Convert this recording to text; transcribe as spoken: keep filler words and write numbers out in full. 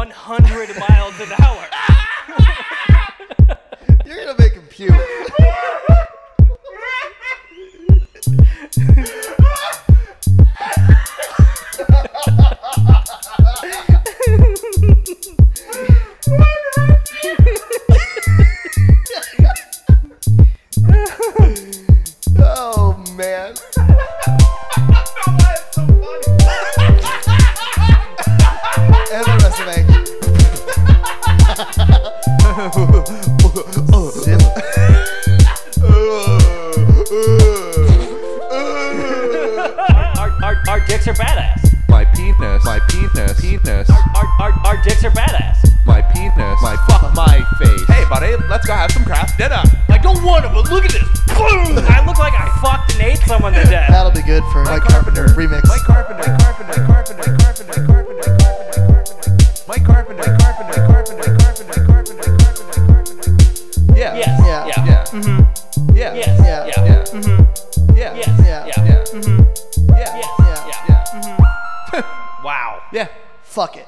one hundred miles an hour. You're gonna make him puke. Oh man. And the rest of it. Zip. our, our, our dicks are badass. My penis. My penis. Penis. Our, our, our dicks are badass. My penis. My fuck. My face. Hey, buddy, let's go have some craft dinner. I don't want to, but look at this. I look like I fucked and ate someone to death. That'll be good for Mike Carpenter remix. Mike Carpenter. Mike Carpenter. Mike Carpenter. Mike Carpenter. Mike Carpenter. Mike Carpenter. Mike Carpenter. Mike Carpenter. Mike Carpenter. Mike Carpenter. Yeah. Yes. Yeah. Yeah. Yeah. Mm-hmm. Yeah. Yes. Yeah. Yeah. Yeah. Mm-hmm. Yeah. Yes. Yeah. Yeah. Yeah. Mm-hmm. Yeah. Yes. Yeah. Yeah. Yeah. Mm-hmm. Wow. Yeah. Fuck it.